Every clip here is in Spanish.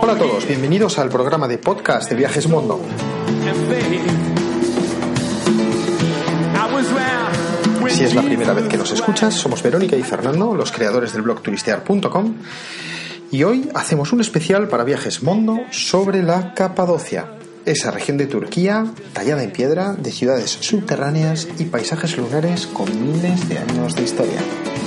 Hola a todos, bienvenidos al programa de podcast de Viajes Mondo. Si es la primera vez que nos escuchas, somos Verónica y Fernando, los creadores del blog turistear.com, y hoy hacemos un especial para Viajes Mondo sobre la Capadocia, esa región de Turquía tallada en piedra, de ciudades subterráneas y paisajes lunares con miles de años de historia.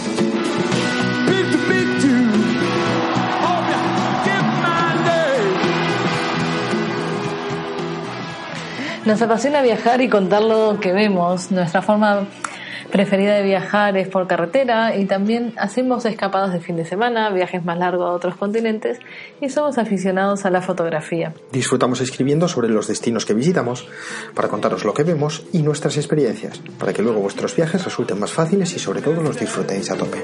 Nos apasiona viajar y contar lo que vemos. Nuestra forma preferida de viajar es por carretera y también hacemos escapadas de fin de semana, viajes más largos a otros continentes y somos aficionados a la fotografía. Disfrutamos escribiendo sobre los destinos que visitamos para contaros lo que vemos y nuestras experiencias, para que luego vuestros viajes resulten más fáciles y sobre todo los disfrutéis a tope.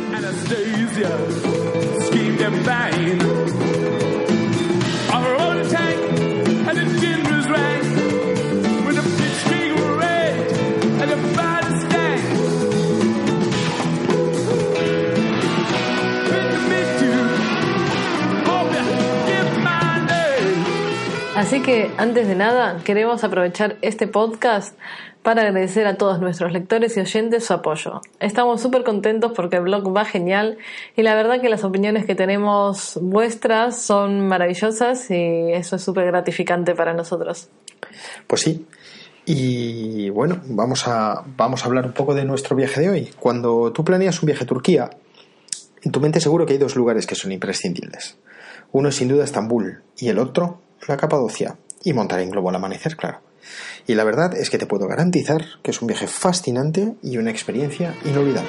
Así que, antes de nada, queremos aprovechar este podcast para agradecer a todos nuestros lectores y oyentes su apoyo. Estamos súper contentos porque el blog va genial y la verdad que las opiniones que tenemos vuestras son maravillosas y eso es súper gratificante para nosotros. Pues sí. Y bueno, vamos a hablar un poco de nuestro viaje de hoy. Cuando tú planeas un viaje a Turquía, en tu mente seguro que hay dos lugares que son imprescindibles. Uno es sin duda Estambul y el otro la Capadocia, y montar en globo al amanecer, claro. Y la verdad es que te puedo garantizar que es un viaje fascinante y una experiencia inolvidable.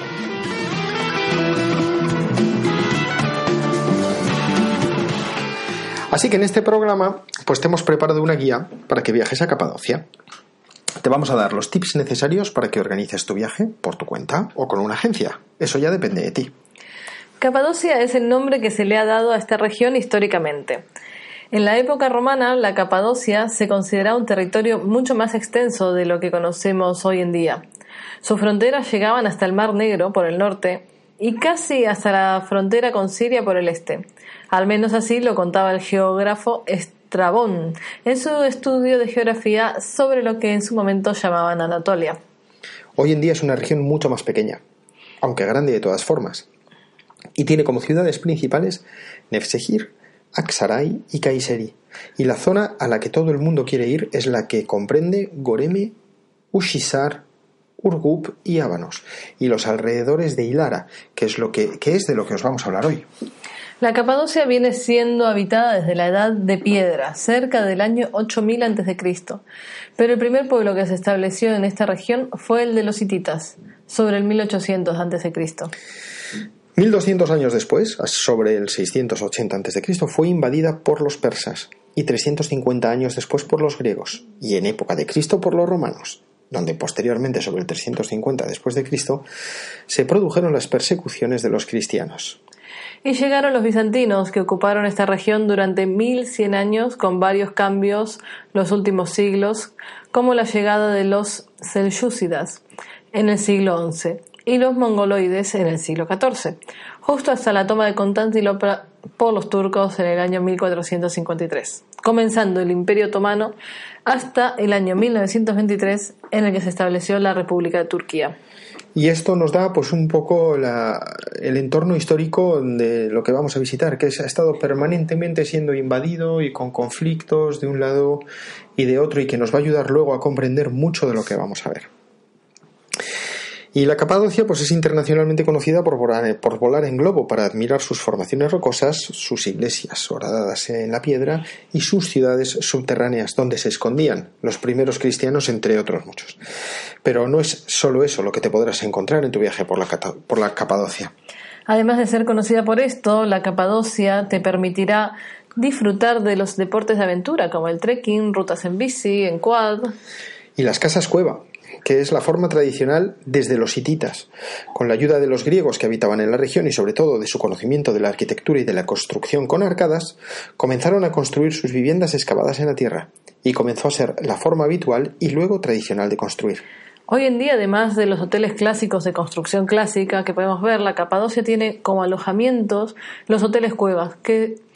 Así que en este programa pues te hemos preparado una guía para que viajes a Capadocia. Te vamos a dar los tips necesarios para que organices tu viaje por tu cuenta o con una agencia. Eso ya depende de ti. Capadocia es el nombre que se le ha dado a esta región históricamente. En la época romana, la Capadocia se consideraba un territorio mucho más extenso de lo que conocemos hoy en día. Sus fronteras llegaban hasta el Mar Negro por el norte y casi hasta la frontera con Siria por el este. Al menos así lo contaba el geógrafo Estrabón en su estudio de geografía sobre lo que en su momento llamaban Anatolia. Hoy en día es una región mucho más pequeña, aunque grande de todas formas, y tiene como ciudades principales Nevşehir, Aksaray y Kayseri, y la zona a la que todo el mundo quiere ir es la que comprende Göreme, Uşhisar, Urgup y Ábanos, y los alrededores de Hilara, que es de lo que os vamos a hablar hoy. La Capadocia viene siendo habitada desde la Edad de Piedra, cerca del año 8000 a.C., pero el primer pueblo que se estableció en esta región fue el de los hititas, sobre el 1800 a.C. 1200 años después, sobre el 680 a.C., fue invadida por los persas y 350 años después por los griegos y en época de Cristo por los romanos, donde posteriormente, sobre el 350 después de Cristo, se produjeron las persecuciones de los cristianos. Y llegaron los bizantinos, que ocuparon esta región durante 1100 años con varios cambios los últimos siglos, como la llegada de los selyúcidas en el siglo XI y los mongoloides en el siglo XIV, justo hasta la toma de Constantinopla por los turcos en el año 1453, comenzando el Imperio Otomano hasta el año 1923, en el que se estableció la República de Turquía. Y esto nos da pues un poco el entorno histórico de lo que vamos a visitar, que ha estado permanentemente siendo invadido y con conflictos de un lado y de otro, y que nos va a ayudar luego a comprender mucho de lo que vamos a ver. Y la Capadocia pues es internacionalmente conocida por volar en globo para admirar sus formaciones rocosas, sus iglesias horadadas en la piedra y sus ciudades subterráneas donde se escondían los primeros cristianos, entre otros muchos. Pero no es solo eso lo que te podrás encontrar en tu viaje por la Capadocia. Además de ser conocida por esto, la Capadocia te permitirá disfrutar de los deportes de aventura como el trekking, rutas en bici, en quad. Y las casas cueva, que es la forma tradicional desde los hititas. Con la ayuda de los griegos que habitaban en la región y sobre todo de su conocimiento de la arquitectura y de la construcción con arcadas, comenzaron a construir sus viviendas excavadas en la tierra, y comenzó a ser la forma habitual y luego tradicional de construir. Hoy en día, además de los hoteles clásicos de construcción clásica que podemos ver, la Capadocia tiene como alojamientos los hoteles cuevas, que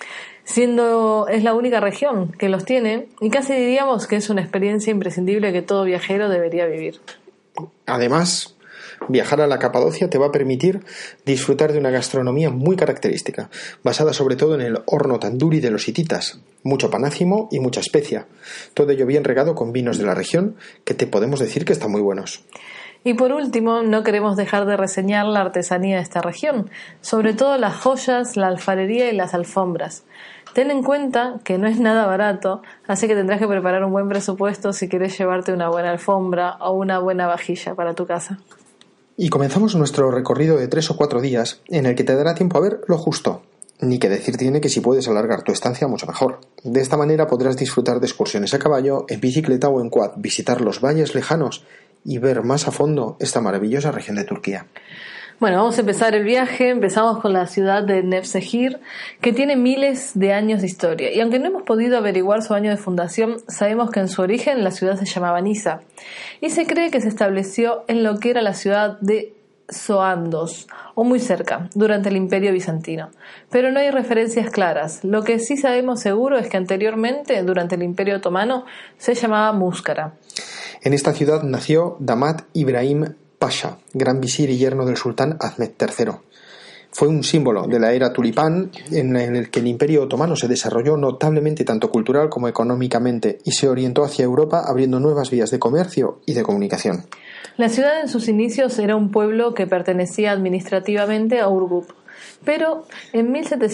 es la única región que los tiene y casi diríamos que es una experiencia imprescindible que todo viajero debería vivir. Además, viajar a la Capadocia te va a permitir disfrutar de una gastronomía muy característica, basada sobre todo en el horno tanduri de los hititas, mucho panácimo y mucha especia, todo ello bien regado con vinos de la región que te podemos decir que están muy buenos. Y por último, no queremos dejar de reseñar la artesanía de esta región, sobre todo las joyas, la alfarería y las alfombras. Ten en cuenta que no es nada barato, así que tendrás que preparar un buen presupuesto si quieres llevarte una buena alfombra o una buena vajilla para tu casa. Y comenzamos nuestro recorrido de 3 o 4 días en el que te dará tiempo a ver lo justo. Ni que decir tiene que si puedes alargar tu estancia mucho mejor. De esta manera podrás disfrutar de excursiones a caballo, en bicicleta o en quad, visitar los valles lejanos y ver más a fondo esta maravillosa región de Turquía. Bueno, vamos a empezar el viaje. Empezamos con la ciudad de Nevşehir, que tiene miles de años de historia. Y aunque no hemos podido averiguar su año de fundación, sabemos que en su origen la ciudad se llamaba Nisa. Y se cree que se estableció en lo que era la ciudad de Soandos, o muy cerca, durante el Imperio Bizantino. Pero no hay referencias claras. Lo que sí sabemos seguro es que anteriormente, durante el Imperio Otomano, se llamaba Muskara. En esta ciudad nació Damat Ibrahim Pasha, gran visir y yerno del sultán Ahmed III. Fue un símbolo de la era tulipán en el que el Imperio Otomano se desarrolló notablemente tanto cultural como económicamente y se orientó hacia Europa abriendo nuevas vías de comercio y de comunicación. La ciudad en sus inicios era un pueblo que pertenecía administrativamente a Urgup, pero en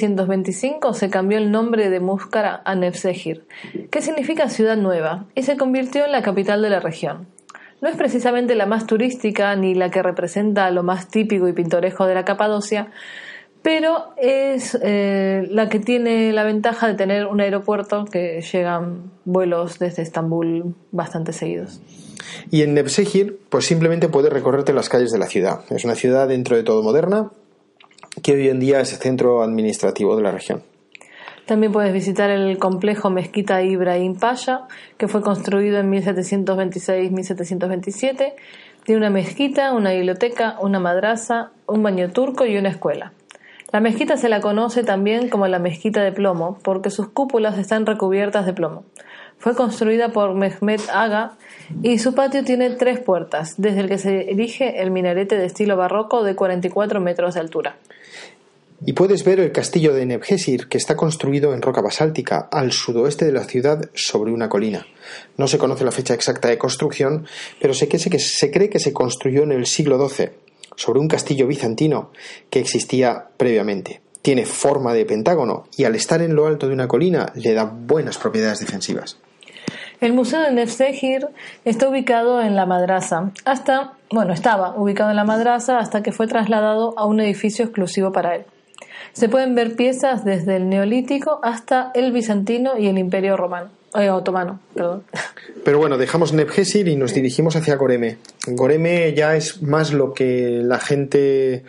1725 se cambió el nombre de Muskara a Nevşehir, que significa ciudad nueva, y se convirtió en la capital de la región. No es precisamente la más turística ni la que representa lo más típico y pintoresco de la Capadocia, pero es la que tiene la ventaja de tener un aeropuerto que llegan vuelos desde Estambul bastante seguidos. Y en Nevşehir, pues simplemente puedes recorrerte las calles de la ciudad. Es una ciudad dentro de todo moderna, que hoy en día es el centro administrativo de la región. También puedes visitar el complejo Mezquita Ibrahim Pasha, que fue construido en 1726-1727. Tiene una mezquita, una biblioteca, una madrasa, un baño turco y una escuela. La mezquita se la conoce también como la mezquita de plomo, porque sus cúpulas están recubiertas de plomo. Fue construida por Mehmet Aga y su patio tiene 3 puertas, desde el que se erige el minarete de estilo barroco de 44 metros de altura. Y puedes ver el castillo de Nevşehir, que está construido en roca basáltica al sudoeste de la ciudad sobre una colina. No se conoce la fecha exacta de construcción, pero se cree que se construyó en el siglo XII, sobre un castillo bizantino que existía previamente. Tiene forma de pentágono y al estar en lo alto de una colina le da buenas propiedades defensivas. El Museo de Nevşehir está ubicado en la madrasa. Estaba ubicado en la madrasa hasta que fue trasladado a un edificio exclusivo para él. Se pueden ver piezas desde el Neolítico hasta el Bizantino y el Imperio Otomano. Pero bueno, dejamos Nevşehir y nos dirigimos hacia Göreme. Göreme ya es más lo que la gente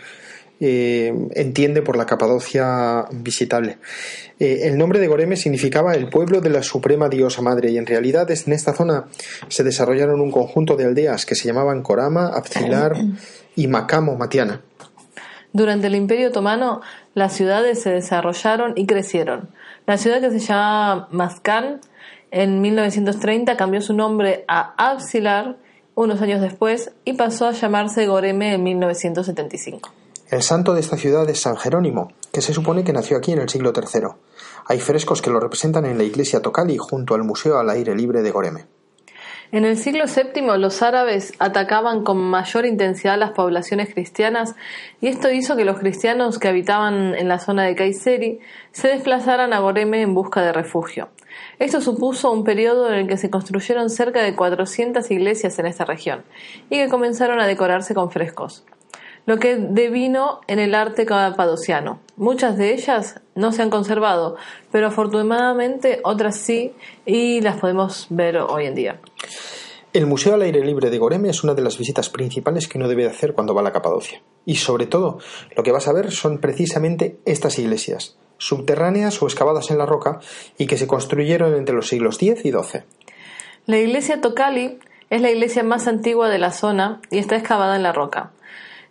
entiende por la Capadocia visitable. El nombre de Göreme significaba el pueblo de la suprema diosa madre y en realidad en esta zona se desarrollaron un conjunto de aldeas que se llamaban Korama, Abzilar y Makamo Matiana. Durante el Imperio Otomano, las ciudades se desarrollaron y crecieron. La ciudad que se llamaba Mazkán en 1930 cambió su nombre a Abzilar unos años después y pasó a llamarse Göreme en 1975. El santo de esta ciudad es San Jerónimo, que se supone que nació aquí en el siglo III. Hay frescos que lo representan en la iglesia Tokali junto al Museo al Aire Libre de Göreme. En el siglo VII los árabes atacaban con mayor intensidad las poblaciones cristianas y esto hizo que los cristianos que habitaban en la zona de Kayseri se desplazaran a Göreme en busca de refugio. Esto supuso un periodo en el que se construyeron cerca de 400 iglesias en esta región y que comenzaron a decorarse con frescos, lo que devino en el arte capadociano. Muchas de ellas no se han conservado, pero afortunadamente otras sí y las podemos ver hoy en día. El Museo al Aire Libre de Göreme es una de las visitas principales que uno debe hacer cuando va a la Capadocia. Y sobre todo, lo que vas a ver son precisamente estas iglesias, subterráneas o excavadas en la roca y que se construyeron entre los siglos X y XII. La iglesia Tokali es la iglesia más antigua de la zona y está excavada en la roca.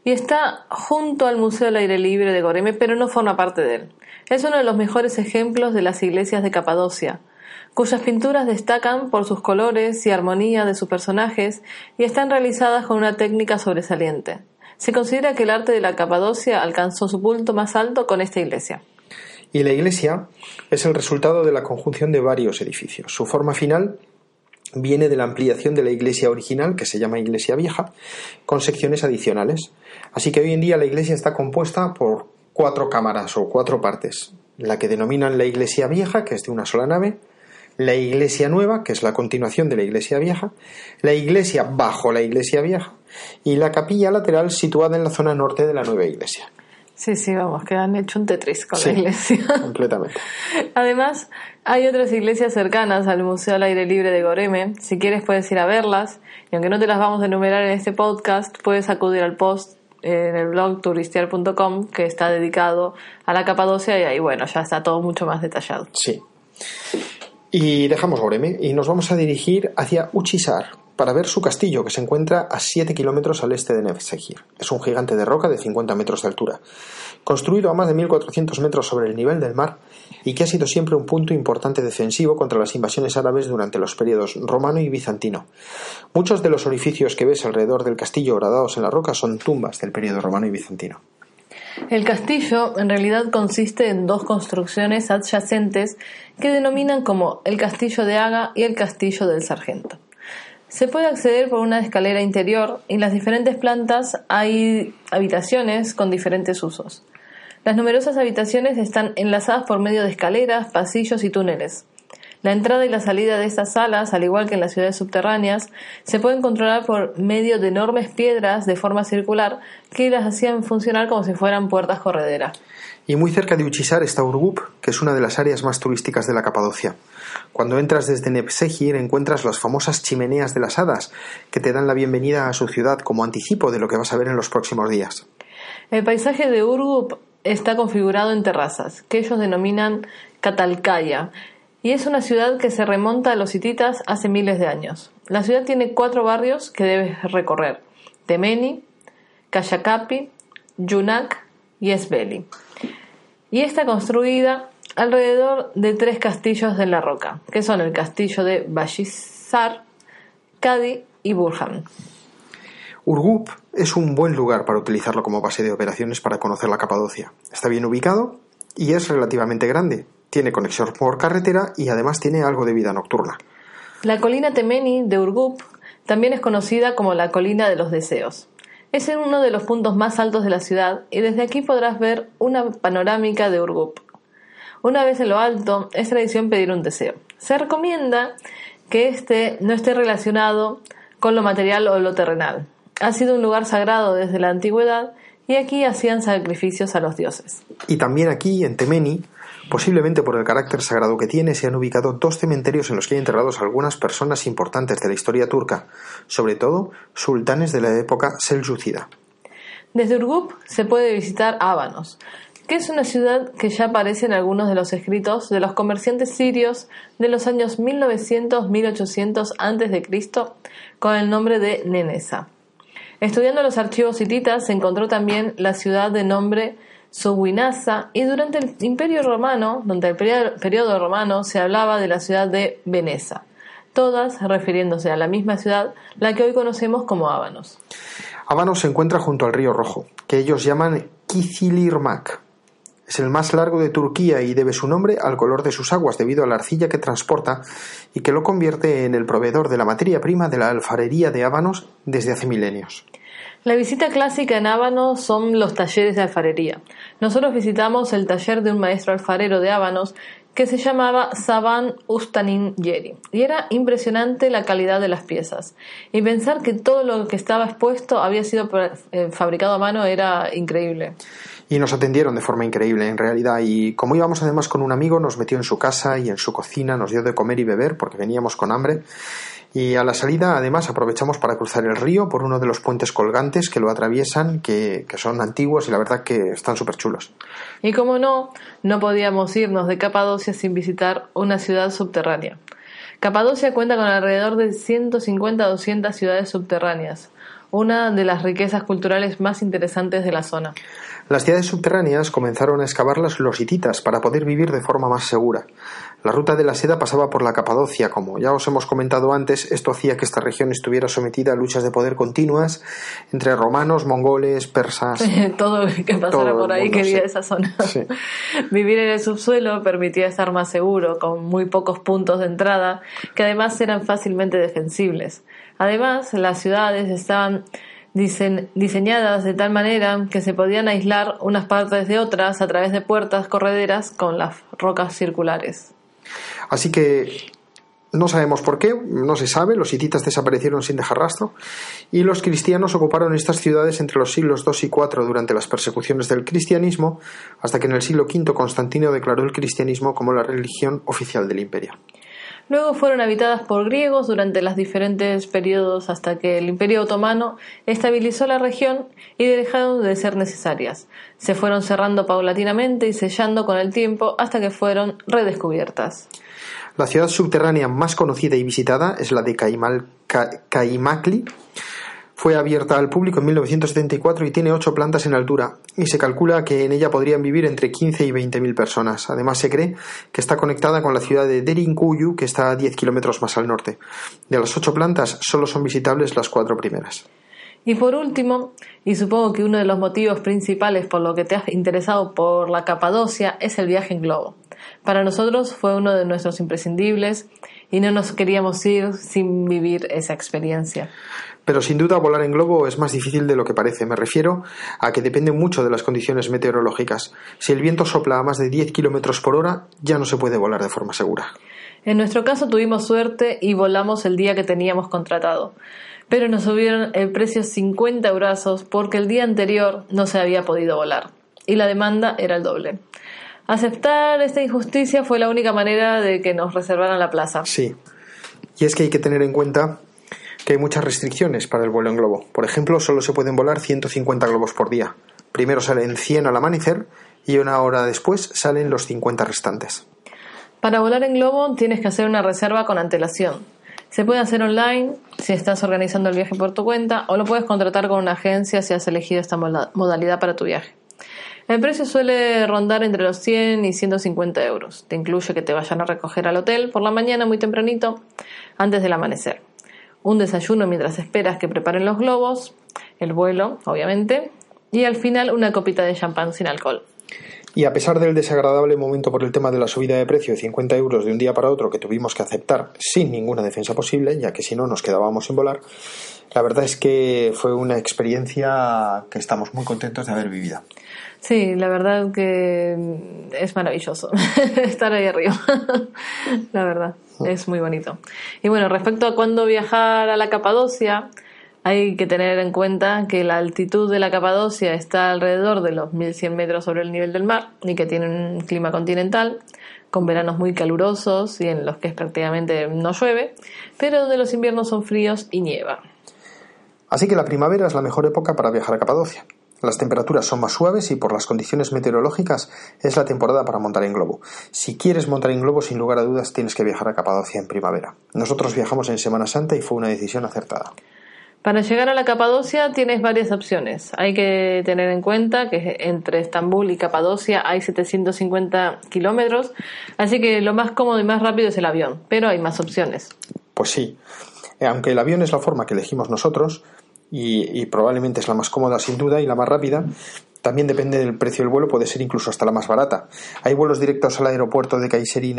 y está junto al Museo al Aire Libre de Goreme, pero no forma parte de él. Es uno de los mejores ejemplos de las iglesias de Capadocia, cuyas pinturas destacan por sus colores y armonía de sus personajes y están realizadas con una técnica sobresaliente. Se considera que el arte de la Capadocia alcanzó su punto más alto con esta iglesia. Y la iglesia es el resultado de la conjunción de varios edificios. Su forma final viene de la ampliación de la iglesia original, que se llama Iglesia Vieja, con secciones adicionales. Así que hoy en día la iglesia está compuesta por 4 cámaras o 4 partes. La que denominan la Iglesia Vieja, que es de una sola nave, la Iglesia Nueva, que es la continuación de la Iglesia Vieja, la iglesia bajo la Iglesia Vieja y la capilla lateral situada en la zona norte de la nueva iglesia. Sí, vamos, que han hecho un Tetris con Sí, la iglesia. Completamente. Además, hay otras iglesias cercanas al Museo al Aire Libre de Goreme. Si quieres puedes ir a verlas, y aunque no te las vamos a enumerar en este podcast, puedes acudir al post en el blog turistear.com, que está dedicado a la Capadocia, y ahí, bueno, ya está todo mucho más detallado. Sí. Y dejamos Goreme y nos vamos a dirigir hacia Uçhisar para ver su castillo, que se encuentra a 7 kilómetros al este de Nevşehir. Es un gigante de roca de 50 metros de altura, construido a más de 1.400 metros sobre el nivel del mar y que ha sido siempre un punto importante defensivo contra las invasiones árabes durante los periodos romano y bizantino. Muchos de los orificios que ves alrededor del castillo horadados en la roca son tumbas del periodo romano y bizantino. El castillo en realidad consiste en 2 construcciones adyacentes que denominan como el Castillo de Aga y el Castillo del Sargento. Se puede acceder por una escalera interior y en las diferentes plantas hay habitaciones con diferentes usos. Las numerosas habitaciones están enlazadas por medio de escaleras, pasillos y túneles. La entrada y la salida de estas salas, al igual que en las ciudades subterráneas, se pueden controlar por medio de enormes piedras de forma circular que las hacían funcionar como si fueran puertas correderas. Y muy cerca de Uçhisar está Urgup, que es una de las áreas más turísticas de la Capadocia. Cuando entras desde Nevşehir encuentras las famosas chimeneas de las hadas, que te dan la bienvenida a su ciudad como anticipo de lo que vas a ver en los próximos días. El paisaje de Urgup está configurado en terrazas, que ellos denominan Catalcaya, y es una ciudad que se remonta a los hititas hace miles de años. La ciudad tiene 4 barrios que debes recorrer: Temeni, Kayacapi, Yunak y Esbeli. Y está construida alrededor de 3 castillos de la roca, que son el castillo de Başhisar, Kadi y Burhan. Urgup es un buen lugar para utilizarlo como base de operaciones para conocer la Capadocia. Está bien ubicado y es relativamente grande. Tiene conexión por carretera y además tiene algo de vida nocturna. La colina Temeni de Urgup también es conocida como la colina de los deseos. Es en uno de los puntos más altos de la ciudad y desde aquí podrás ver una panorámica de Urgup. Una vez en lo alto, es tradición pedir un deseo. Se recomienda que este no esté relacionado con lo material o lo terrenal. Ha sido un lugar sagrado desde la antigüedad y aquí hacían sacrificios a los dioses. Y también aquí, en Temeni, posiblemente por el carácter sagrado que tiene, se han ubicado 2 cementerios en los que hay enterrados algunas personas importantes de la historia turca, sobre todo sultanes de la época selyúcida. Desde Urgup se puede visitar Ábanos, que es una ciudad que ya aparece en algunos de los escritos de los comerciantes sirios de los años 1900-1800 a.C. con el nombre de Nenesa. Estudiando los archivos hititas se encontró también la ciudad de nombre Suwinasa, y durante el Imperio Romano, durante el periodo romano, se hablaba de la ciudad de Veneza, todas refiriéndose a la misma ciudad, la que hoy conocemos como Ábanos. Ábanos se encuentra junto al río Rojo, que ellos llaman Kızılırmak. Es el más largo de Turquía y debe su nombre al color de sus aguas debido a la arcilla que transporta y que lo convierte en el proveedor de la materia prima de la alfarería de Ábanos desde hace milenios. La visita clásica en Ábanos son los talleres de alfarería. Nosotros visitamos el taller de un maestro alfarero de Ábanos que se llamaba Saban Ustanin Yeri, y era impresionante la calidad de las piezas. Y pensar que todo lo que estaba expuesto había sido fabricado a mano era increíble. Y nos atendieron de forma increíble, en realidad, y como íbamos además con un amigo, nos metió en su casa y en su cocina, nos dio de comer y beber porque veníamos con hambre. Y a la salida, además, aprovechamos para cruzar el río por uno de los puentes colgantes que lo atraviesan, que son antiguos y la verdad que están súper chulos. Y como no podíamos irnos de Capadocia sin visitar una ciudad subterránea. Capadocia cuenta con alrededor de 150 a 200 ciudades subterráneas. una de las riquezas culturales más interesantes de la zona. Las ciudades subterráneas comenzaron a excavarlas los hititas para poder vivir de forma más segura. La ruta de la seda pasaba por la Capadocia, como ya os hemos comentado antes. Esto hacía que esta región estuviera sometida a luchas de poder continuas entre romanos, mongoles, persas. Todo el que pasara por ahí quería esa zona. Sí. Vivir en el subsuelo permitía estar más seguro, con muy pocos puntos de entrada, que además eran fácilmente defensibles. Además, las ciudades estaban diseñadas de tal manera que se podían aislar unas partes de otras a través de puertas correderas con las rocas circulares. Así que no sabemos por qué, no se sabe, los hititas desaparecieron sin dejar rastro y los cristianos ocuparon estas ciudades entre los siglos II y IV durante las persecuciones del cristianismo, hasta que en el siglo V Constantino declaró el cristianismo como la religión oficial del imperio. Luego fueron habitadas por griegos durante los diferentes periodos hasta que el Imperio Otomano estabilizó la región y dejaron de ser necesarias. Se fueron cerrando paulatinamente y sellando con el tiempo hasta que fueron redescubiertas. La ciudad subterránea más conocida y visitada es la de Caimakli. Fue abierta al público en 1974 y tiene 8 plantas en altura, y se calcula que en ella podrían vivir entre 15 y 20.000 personas. Además, se cree que está conectada con la ciudad de Derinkuyu, que está a 10 kilómetros más al norte. De las 8 plantas, solo son visitables las 4 primeras. Y por último, y supongo que uno de los motivos principales por lo que te has interesado por la Capadocia es el viaje en globo. Para nosotros fue uno de nuestros imprescindibles y no nos queríamos ir sin vivir esa experiencia. Pero sin duda volar en globo es más difícil de lo que parece. Me refiero a que depende mucho de las condiciones meteorológicas. Si el viento sopla a más de 10 kilómetros por hora, ya no se puede volar de forma segura. En nuestro caso tuvimos suerte y volamos el día que teníamos contratado. Pero nos subieron el precio 50 eurazos porque el día anterior no se había podido volar. Y la demanda era el doble. Aceptar esta injusticia fue la única manera de que nos reservaran la plaza. Sí. Y es que hay que tener en cuenta que hay muchas restricciones para el vuelo en globo. Por ejemplo, solo se pueden volar 150 globos por día. Primero salen 100 al amanecer y una hora después salen los 50 restantes. Para volar en globo tienes que hacer una reserva con antelación. Se puede hacer online si estás organizando el viaje por tu cuenta o lo puedes contratar con una agencia si has elegido esta modalidad para tu viaje. El precio suele rondar entre los 100 y 150 euros. Te incluye que te vayan a recoger al hotel por la mañana muy tempranito, antes del amanecer. Un desayuno mientras esperas que preparen los globos, el vuelo, obviamente, y al final una copita de champán sin alcohol. Y a pesar del desagradable momento por el tema de la subida de precio de 50 euros de un día para otro que tuvimos que aceptar sin ninguna defensa posible, ya que si no nos quedábamos sin volar, la verdad es que fue una experiencia que estamos muy contentos de haber vivido. Sí, la verdad que es maravilloso estar ahí arriba. La verdad, es muy bonito. Y bueno, respecto a cuándo viajar a la Capadocia, hay que tener en cuenta que la altitud de la Capadocia está alrededor de los 1100 metros sobre el nivel del mar y que tiene un clima continental, con veranos muy calurosos y en los que prácticamente no llueve, pero donde los inviernos son fríos y nieva. Así que la primavera es la mejor época para viajar a Capadocia. Las temperaturas son más suaves y por las condiciones meteorológicas es la temporada para montar en globo. Si quieres montar en globo, sin lugar a dudas, tienes que viajar a Capadocia en primavera. Nosotros viajamos en Semana Santa y fue una decisión acertada. Para llegar a la Capadocia tienes varias opciones. Hay que tener en cuenta que entre Estambul y Capadocia hay 750 kilómetros, así que lo más cómodo y más rápido es el avión, pero hay más opciones. Pues sí, aunque el avión es la forma que elegimos nosotros, y probablemente es la más cómoda sin duda y la más rápida, también depende del precio del vuelo, puede ser incluso hasta la más barata. Hay vuelos directos al aeropuerto de Kayseri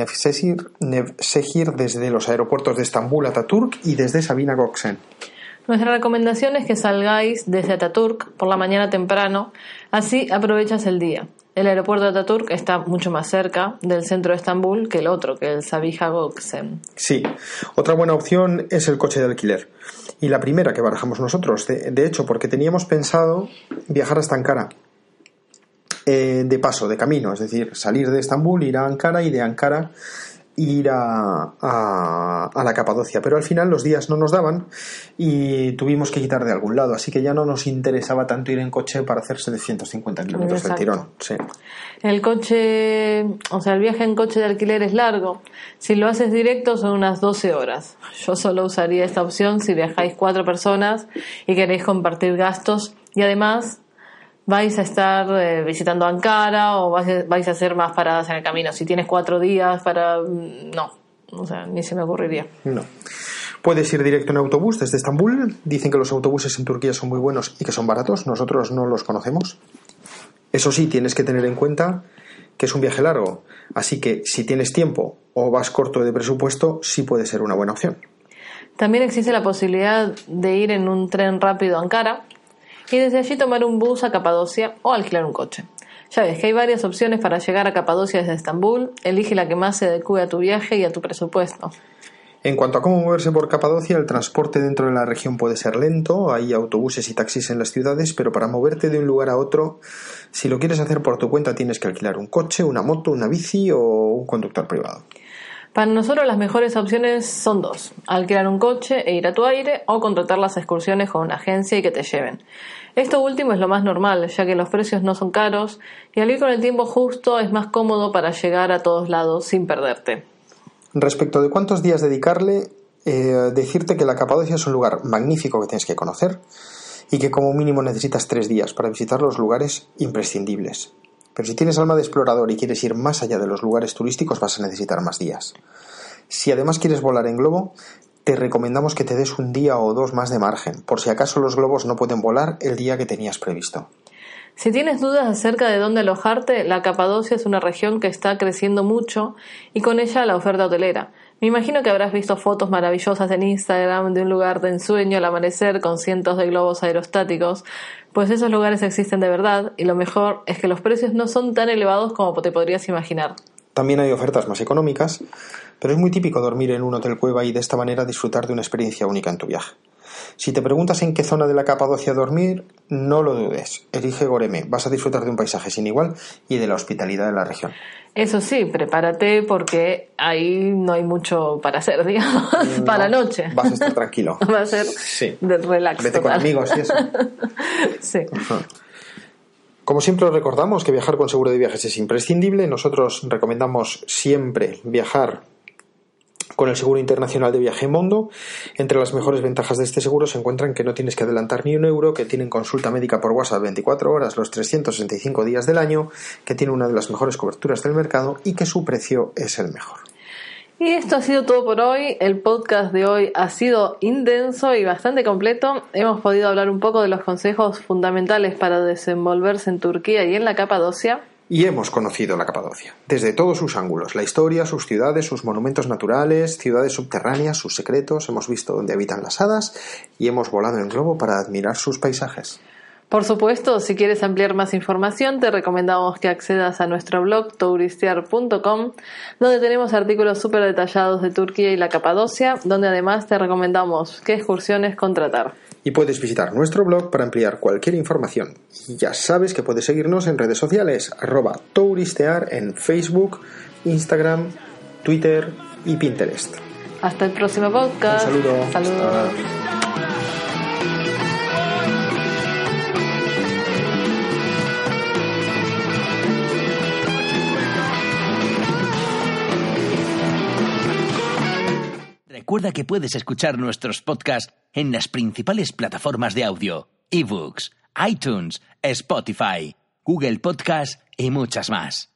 Nevşehir desde los aeropuertos de Estambul a Ataturk y desde Sabina Gökçen. Nuestra recomendación es que salgáis desde Ataturk por la mañana temprano, así aprovechas el día. El aeropuerto de Ataturk está mucho más cerca del centro de Estambul que el otro, que el Sabiha Gökçen. Sí, otra buena opción es el coche de alquiler. Y la primera que barajamos nosotros, de hecho, porque teníamos pensado viajar hasta Ankara. De paso, de camino, es decir, salir de Estambul, ir a Ankara y de Ankara ir a la Capadocia, pero al final los días no nos daban y tuvimos que quitar de algún lado, así que ya no nos interesaba tanto ir en coche para hacer 750 kilómetros del tirón. Sí. El coche, o sea, el viaje en coche de alquiler es largo. Si lo haces directo son unas 12 horas. Yo solo usaría esta opción si viajáis 4 personas y queréis compartir gastos y además vais a estar visitando Ankara o vais a hacer más paradas en el camino. Si tienes 4 días para... No, o sea, ni se me ocurriría. No. Puedes ir directo en autobús desde Estambul. Dicen que los autobuses en Turquía son muy buenos y que son baratos. Nosotros no los conocemos. Eso sí, tienes que tener en cuenta que es un viaje largo. Así que si tienes tiempo o vas corto de presupuesto, sí puede ser una buena opción. También existe la posibilidad de ir en un tren rápido a Ankara y desde allí tomar un bus a Capadocia o alquilar un coche. Ya ves que hay varias opciones para llegar a Capadocia desde Estambul. Elige la que más se adecue a tu viaje y a tu presupuesto. En cuanto a cómo moverse por Capadocia, el transporte dentro de la región puede ser lento, hay autobuses y taxis en las ciudades, pero para moverte de un lugar a otro, si lo quieres hacer por tu cuenta, tienes que alquilar un coche, una moto, una bici o un conductor privado. Para nosotros las mejores opciones son 2, alquilar un coche e ir a tu aire o contratar las excursiones con una agencia y que te lleven. Esto último es lo más normal, ya que los precios no son caros y al ir con el tiempo justo es más cómodo para llegar a todos lados sin perderte. Respecto de cuántos días dedicarle, decirte que la Capadocia es un lugar magnífico que tienes que conocer y que como mínimo necesitas 3 días para visitar los lugares imprescindibles. Pero si tienes alma de explorador y quieres ir más allá de los lugares turísticos, vas a necesitar más días. Si además quieres volar en globo, te recomendamos que te des un día o 2 más de margen, por si acaso los globos no pueden volar el día que tenías previsto. Si tienes dudas acerca de dónde alojarte, la Capadocia es una región que está creciendo mucho y con ella la oferta hotelera. Me imagino que habrás visto fotos maravillosas en Instagram de un lugar de ensueño al amanecer con cientos de globos aerostáticos, pues esos lugares existen de verdad y lo mejor es que los precios no son tan elevados como te podrías imaginar. También hay ofertas más económicas, pero es muy típico dormir en un hotel cueva y de esta manera disfrutar de una experiencia única en tu viaje. Si te preguntas en qué zona de la Capadocia dormir, no lo dudes. Elige Goreme. Vas a disfrutar de un paisaje sin igual y de la hospitalidad de la región. Eso sí, prepárate porque ahí no hay mucho para hacer, digamos, no, para la noche. Vas a estar tranquilo. Va a ser de relax. Vete total. Con amigos y eso. Sí. Ajá. Como siempre os recordamos que viajar con seguro de viajes es imprescindible. Nosotros recomendamos siempre viajar con el seguro internacional de viaje Mondo. Entre las mejores ventajas de este seguro se encuentran que no tienes que adelantar ni un euro, que tienen consulta médica por WhatsApp 24 horas los 365 días del año, que tiene una de las mejores coberturas del mercado y que su precio es el mejor. Y esto ha sido todo por hoy. El podcast de hoy ha sido intenso y bastante completo. Hemos podido hablar un poco de los consejos fundamentales para desenvolverse en Turquía y en la Capadocia. Y hemos conocido la Capadocia, desde todos sus ángulos, la historia, sus ciudades, sus monumentos naturales, ciudades subterráneas, sus secretos, hemos visto dónde habitan las hadas y hemos volado en globo para admirar sus paisajes. Por supuesto, si quieres ampliar más información, te recomendamos que accedas a nuestro blog touristear.com, donde tenemos artículos súper detallados de Turquía y la Capadocia, donde además te recomendamos qué excursiones contratar. Y puedes visitar nuestro blog para ampliar cualquier información. Y ya sabes que puedes seguirnos en redes sociales, @touristear en Facebook, Instagram, Twitter y Pinterest. Hasta el próximo podcast. Un saludo. Saludos. Recuerda que puedes escuchar nuestros podcasts en las principales plataformas de audio, eBooks, iTunes, Spotify, Google Podcast y muchas más.